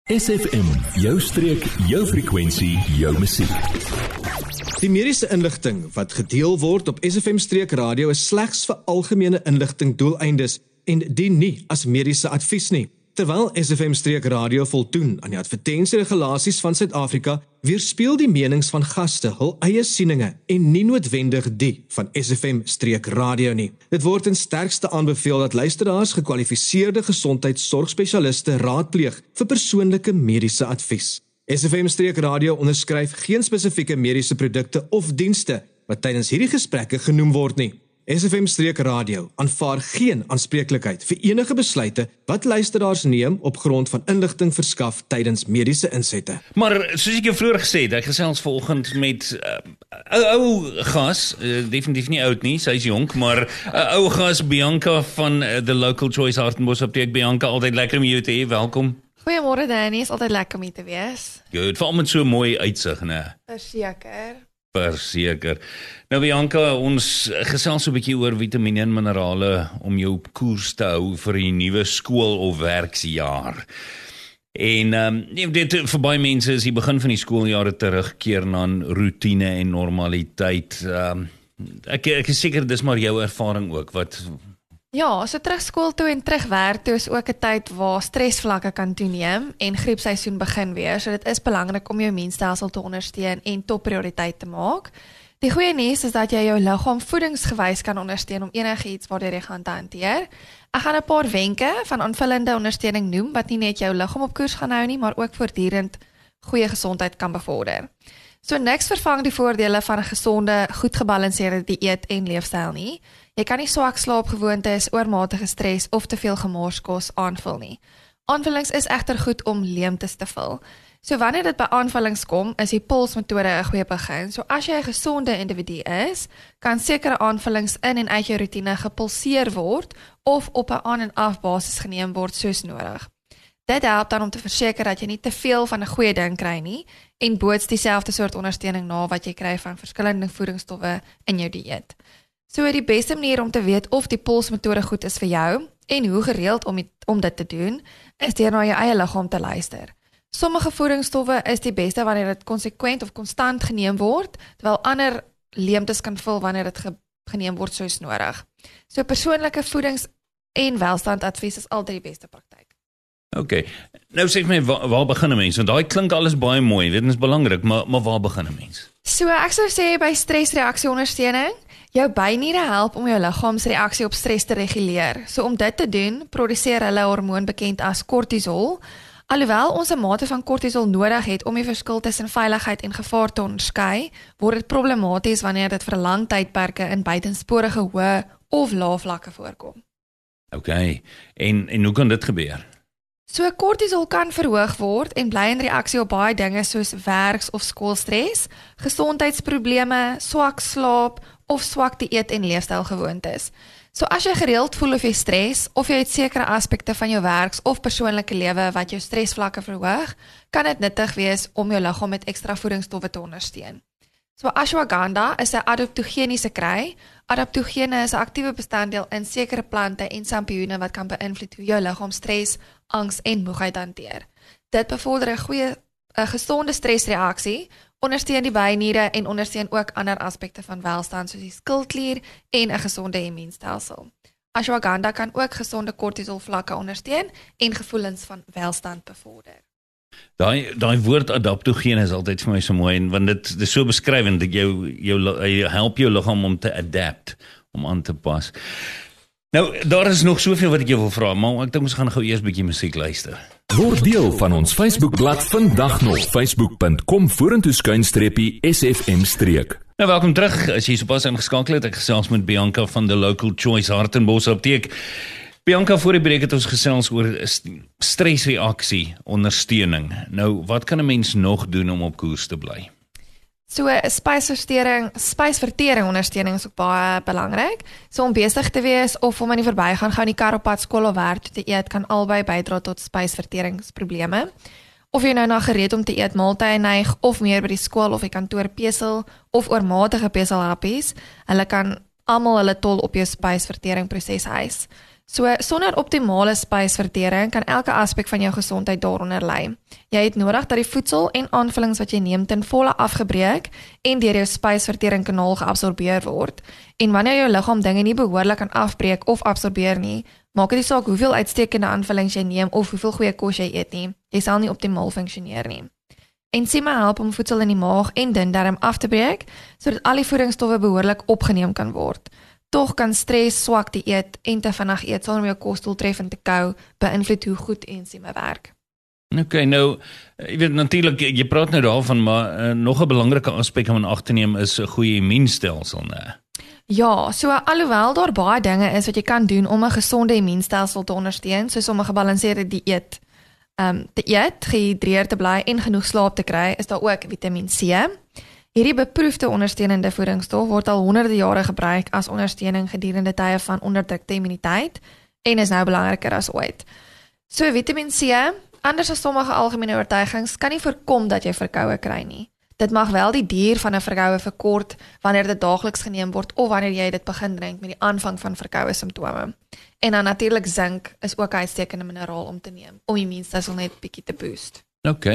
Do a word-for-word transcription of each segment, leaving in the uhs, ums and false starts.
S F M, jou streek, jou frekwensie, jou musiek. Die mediese inligting wat gedeel word op S F M Streek Radio is slegs vir algemene inligting doeleindes en dien nie as mediese advies nie. Terwyl S F M Streek Radio voldoen aan die advertensieregulasies van Suid-Afrika, weerspieël die menings van gaste hul eie sieninge en nie noodwendig die van S F M Streek Radio nie. Dit word in sterkste aanbeveel dat luisteraars gekwalifiseerde gesondheidsorgspesialiste raadpleeg vir persoonlike mediese advies. S F M Streek Radio onderskryf geen spesifieke mediese produkte of dienste wat tydens hierdie gesprekke genoem word nie. S F M Streek Radio aanvaar geen aanspreeklikheid vir enige besluite wat luisteraars neem op grond van inligting verskaf tydens mediese insette. Maar soos ek jou vroeër gesê het, ek gesels vanoggend met uh, ou ou gas, uh, definitief nie oud nie, sy is jonk, maar uh, ou gas Bianca van uh, The Local Choice Hartenbos Apteek. Bianca, altyd lekker om jou te hê, welkom. Goeiemôre Danny, is altyd lekker om hier te wees. Goed, veral met so mooi uitsig, né? Verseker. Verseker. Nou Bianca, ons gesels so 'n bietjie oor vitamine en minerale om jou op koers te hou vir die nuwe skool of werksjaar. En um, dit vir baie mense is die begin van die skooljare terugkeer na roetine en normaliteit. Um, ek ek is seker dis maar jou ervaring ook wat. Ja, so terug skool toe en terug werk toe is ook 'n tyd waar stresvlakke kan toeneem en griepseisoen begin weer. So dit is belangrik om jou immuunstelsel te ondersteun en topprioriteit te maak. Die goeie nuus is dat jy jou liggaam voedingsgewys kan ondersteun om enigiets waardeur jy gaan te hanteer. Ek gaan 'n paar wenke van aanvullende ondersteuning noem wat nie net jou liggaam op koers gaan hou nie, maar ook voortdurend goeie gesondheid kan bevorder. So niks vervang die voordele van 'n gesonde, goed gebalanseerde dieet en leefstyl nie. Jy kan nie swak slaapgewoontes, oormatige stres of te veel gemorskos aanvul nie. Aanvullings is egter goed om leemtes te vul. So wanneer dit by aanvullings kom, is die polsmetode 'n goeie begin. So as jy 'n gesonde individu is, kan sekere aanvullings in en uit jou roetine gepulseer word of op 'n aan en af basis geneem word soos nodig. Dit help dan om te verseker dat jy nie te veel van 'n goeie ding kry nie en boots dieselfde soort ondersteuning na wat jy kry van verskillende voedingsstowwe in jou dieet. So die beste manier om te weet of die polsmetode goed is vir jou en hoe gereeld om, die, om dit te doen, is deur na jou eie liggaam te luister. Sommige voedingsstowwe is die beste wanneer dit konsekwent of konstant geneem word, terwyl ander leemtes kan vul wanneer dit ge, geneem word soos nodig. So persoonlike voedings- en welstandadvies is altyd die beste praktyk. OK, nou sê my, waar, waar begin 'n mens? Want daai klink alles baie mooi, dit is belangrik, maar, maar waar begin 'n mens? So ek sou sê by stresreaksieondersteuning, jou byniere help om jou liggaamsreaksie op stres te reguleer. So om dit te doen, produseer hulle 'n hormoon bekend as kortisol. Alhoewel ons 'n mate van kortisol nodig het om die verskil tussen veiligheid en gevaar te onderskei, word dit problematies wanneer dit vir lang tydperke in buitensporige hoë of lae vlakke voorkom. OK, en, en hoe kan dit gebeur? So kortisol kan verhoog word en bly in reaksie op baie dinge soos werks- of skoolstres, gesondheidsprobleme, swak slaap of swak dieet en leefstylgewoontes. So as jy gereeld voel of jy stres of jy het sekere aspekte van jou werks- of persoonlike lewe wat jou stresvlakke verhoog, kan dit nuttig wees om jou liggaam met ekstra voedingsstowwe te ondersteun. So ashwagandha is 'n adaptogeniese kry. Adaptogene is 'n aktiewe bestanddeel in sekere plante en sampioene wat kan beïnvloed hoe jou liggaam stres, angs en moegheid hanteer. Dit bevorder 'n goeie, 'n gesonde stresreaksie, ondersteun die byniere en ondersteun ook ander aspekte van welstand soos die skildklier en 'n gesonde immuunstelsel. Ashwagandha kan ook gesonde kortisolvlakke ondersteun en gevoelens van welstand bevorder. Daai daai woord adaptogeen is altyd vir my so mooi, en want dit is so beskrywend dat jou jou hy help jou liggaam om te adapt, om aan te pas. Nou, daar is nog soveel wat ek jou wil vra, maar ek dink ons gaan gou eers 'n bietjie musiek luister. Word deel van ons Facebookblad vandag nog, facebook punt com vorentoe skuinstreepie S F M streek. Nou, welkom terug. As jy sopas ingeskakel het, ek gesels met Bianca van The Local Choice Hartenbos Apteek. Bianca, voor die breek het ons gesels oor stresreaksie ondersteuning. Nou, wat kan 'n mens nog doen om op koers te bly? So spysvertering, spysvertering ondersteuning is ook baie belangrik. So om besig te wees of om in die verbygaan gou in die kar op pad skool of werk toe te eet kan albei bydra tot spysverteringsprobleme. Of jy nou na gereed om te eet maaltye neig of meer by die skool of die kantoor pesel of oormatige peselhappies, hulle kan almal hulle tol op jou spysverteringproses eis. So, sonder optimale spysvertering kan elke aspek van jou gesondheid daaronder lê. Jy het nodig dat die voedsel en aanvullings wat jy neem ten volle afgebreek en deur jou spysverteringkanaal geabsorbeer word. En wanneer jou liggaam dinge nie behoorlik kan afbreek of absorbeer nie, maak dit nie saak hoeveel uitstekende aanvullings jy neem of hoeveel goeie kos jy eet nie. Jy sal nie optimaal funksioneer nie. Ensieme help om voedsel in die maag en dundarm af te breek, sodat al die voedingsstowwe behoorlik opgeneem kan word. Tog kan stres, swak dieet en te vinnig eet sonder om jou kos doeltreffend te kou beïnvloed hoe goed ensieme werk. Ok, nou, jy weet natuurlik, jy praat nou daarvan, maar uh, nog 'n belangrike aspek om in ag te neem is 'n goeie immuunstelsel, né? Ja, so alhoewel daar baie dinge is wat jy kan doen om 'n gesonde immuunstelsel te ondersteun, soos om 'n gebalanseerde dieet um, te eet, gehidreerd te bly en genoeg slaap te kry, is daar ook Vitamiin C. Hierdie beproefde ondersteunende voedingsstof word al honderde jare gebruik as ondersteuning gedurende tye van onderdrukte immuniteit en is nou belangriker as ooit. So Vitamiin C, anders as sommige algemene oortuigings, kan nie voorkom dat jy verkoue kry nie. Dit mag wel die duur van 'n verkoue verkort wanneer dit daagliks geneem word of wanneer jy dit begin drink met die aanvang van verkoue simptome. En dan natuurlik sink is ook 'n uitstekende mineraal om te neem om die immuunstelsel net bietjie te boost. Ok.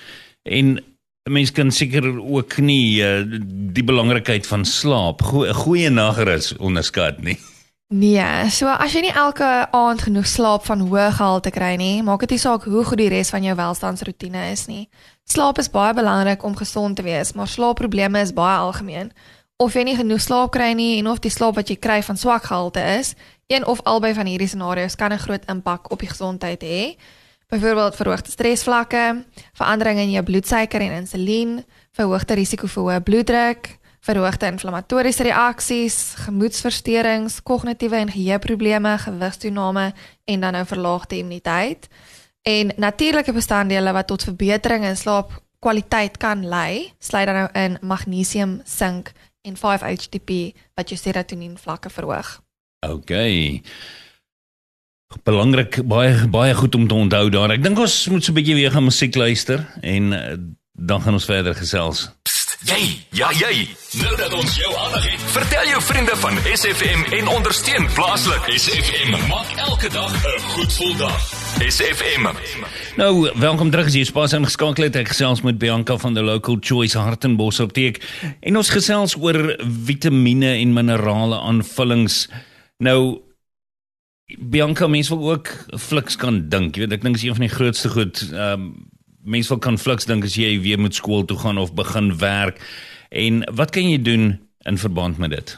En mens kan seker ook nie uh, die belangrikheid van slaap, 'n goeie nagrus onderskat nie. Nee, so as jy nie elke aand genoeg slaap van hoë gehalte kry nie, maak dit nie saak hoe goed die res van jou welstandsroetine is nie. Slaap is baie belangrik om gesond te wees, maar slaapprobleme is baie algemeen. Of jy nie genoeg slaap kry nie en of die slaap wat jy kry van swak gehalte is, een of albei van hierdie scenario's kan 'n groot impak op die gesondheid hê. Byvoorbeeld verhoogde stresvlakke, veranderinge in jou bloedsuiker en insulien, verhoogde risiko vir hoë bloeddruk, verhoogde inflammatoriese reaksies, gemoedsversteurings, kognitiewe en geheueprobleme, gewigstoename en dan nou verlaagde immuniteit. En natuurlike bestanddele wat tot verbetering in slaapkwaliteit kan lei, sluit dan nou in magnesium, sink en vyf H T P wat jou serotonien vlakke verhoog. Ok. Belangrik, baie baie goed om te onthou daar. Ek dink ons moet so 'n bietjie weer gaan musiek luister en uh, dan gaan ons verder gesels. Jy, ja jy, nou dat ons jou aandag het, vertel jou vriende van S F M en ondersteun plaaslik. S F M maak elke dag 'n goed gevoel dag. S F M. Nou, welkom terug as jy pas ingeskakel het. Ek gesels met Bianca van the Local Choice Hartenbos Apteek en ons gesels oor vitamiene en minerale aanvullings. Nou, Bianca, mens wil ook fliks kan dink, jy weet, ek dink is een van die grootste goed, um, mens wil kan fliks dink as jy weer moet skool toe gaan of begin werk, en wat kan jy doen in verband met dit?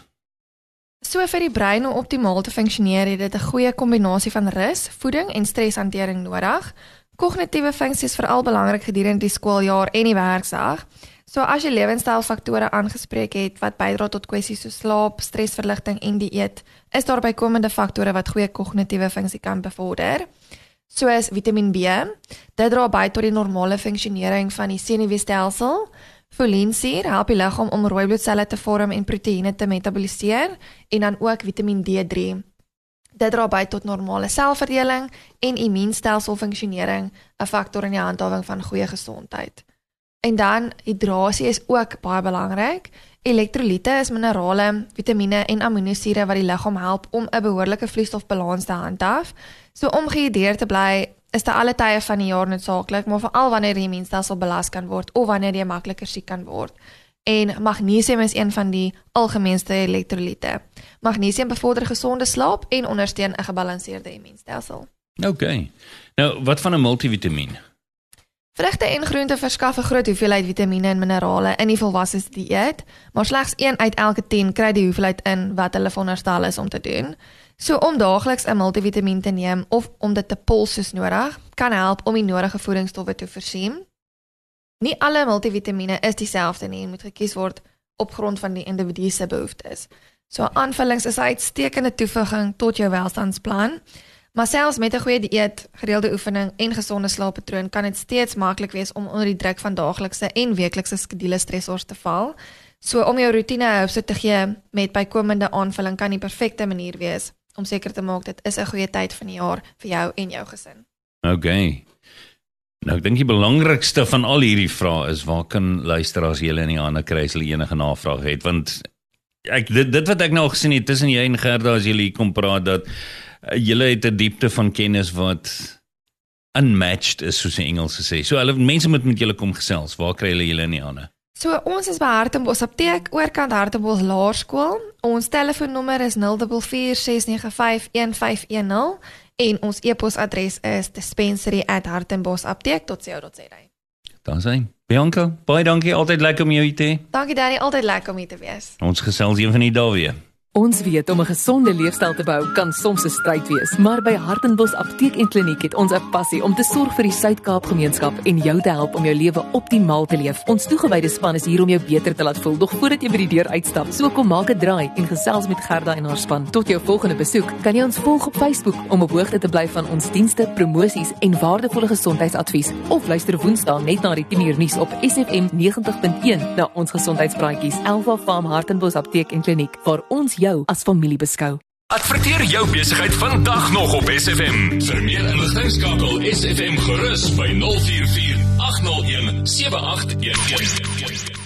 So vir die brein om optimaal te funksioneer, het dit 'n goeie kombinasie van rus, voeding en streshantering nodig. Kognitiewe funksies is veral belangrik gedurende die skooljaar en die werksdag. So as jy lewenstylfaktore aangespreek het wat bydra tot kwessies so slaap, stresverligting en dieet, is daar bykomende faktore wat goeie kognitiewe funksie kan bevorder. Soos Vitamiin B, dit dra by tot die normale funksionering van die senuweestelsel. Folinsuur help die liggaam om rooi bloedselle te vorm en proteïene te metaboliseer, en dan ook Vitamiin D drie. Dit dra by tot normale selverdeling en immuunstelselfunksionering, 'n faktor in die handhawing van goeie gesondheid. En dan hidrasie is ook baie belangrik. Elektrolyte is minerale, vitamiene en aminosure wat die liggaam help om 'n behoorlike vloeistofbalans te handhaaf. So om gehidreerd te bly is te alle tye van die jaar noodsaaklik, maar veral wanneer die immuunstelsel belas kan word of wanneer jy makliker siek kan word. En magnesium is een van die algemeenste elektrolyte. Magnesium bevorder gesonde slaap en ondersteun 'n gebalanseerde immuunstelsel. Ok. Nou, wat van 'n multivitamiin? Vrugte en groente verskaf 'n groot hoeveelheid vitamiene en minerale in die volwasse dieet, maar slegs een uit elke tien kry die hoeveelheid in wat hulle veronderstel is om te doen. So om daagliks 'n multivitamiin te neem of om dit te pol soos nodig, kan help om die nodige voedingsstowwe te voorsien. Nie alle multivitamiene is dieselfde nie en moet gekies word op grond van die individu se behoeftes. So aanvullings is 'n uitstekende toevoeging tot jou welstandsplan. Maar selfs met 'n goeie dieet, gereelde oefening en gesonde slaappatroon kan dit steeds maklik wees om onder die druk van daaglikse en weeklikse skedule stressors te val. So om jou roetine 'n hoofstuk te gee met bykomende aanvulling kan die perfekte manier wees om seker te maak dit is 'n goeie tyd van die jaar vir jou en jou gesin. Ok. Nou ek dink die belangrikste van al hierdie vrae is waar kan luisteraars julle in die hande kry as hulle enige navraag het, want ek dit, dit wat ek nou gesien het tussen jy en Gerda as julle hier kom praat dat julle het 'n diepte van kennis wat unmatched is, soos die Engelse sê. So hulle mense moet met julle kom gesels. Waar kry hulle julle in die hande? So ons is by Hartenbos Apteek, oorkant Hartenbos Laerskool. Ons telefoonnommer is nul vier vier ses nege vyf een vyf een nul en ons e-posadres is dispensary at hartenbosapteek dot co dot za. Daar sien. Bianca, baie dankie, altyd lekker om jou hier te hê. Dankie Danny, altyd lekker om hier te wees. Ons gesels een van die dae weer. Ons weet om 'n gesonde leefstyl te bou kan soms 'n stryd wees, maar by Hartenbos Apteek en Kliniek het ons 'n passie om te sorg vir die Suid-Kaap gemeenskap en jou te help om jou lewe optimaal te leef. Ons toegewyde span is hier om jou beter te laat voel, doch voordat jy by die deur uitstap, so kom maak 'n draai en gesels met Gerda en haar span. Tot jou volgende besoek, kan jy ons volg op Facebook om op hoogte te bly van ons dienste, promosies en waardevolle gesondheidsadvies, of luister Woensdae net na die tien uur nuus op S F M negentig punt een na ons gesondheidspraatjies Elva Farm Hartenbos Apteek en Kliniek, waar ons jou as familie beskou. Adverteer jou besigheid vandag nog op S F M. Vir meer inligting skakel S F M gerus by nul vier vier agt nul een sewe agt een een.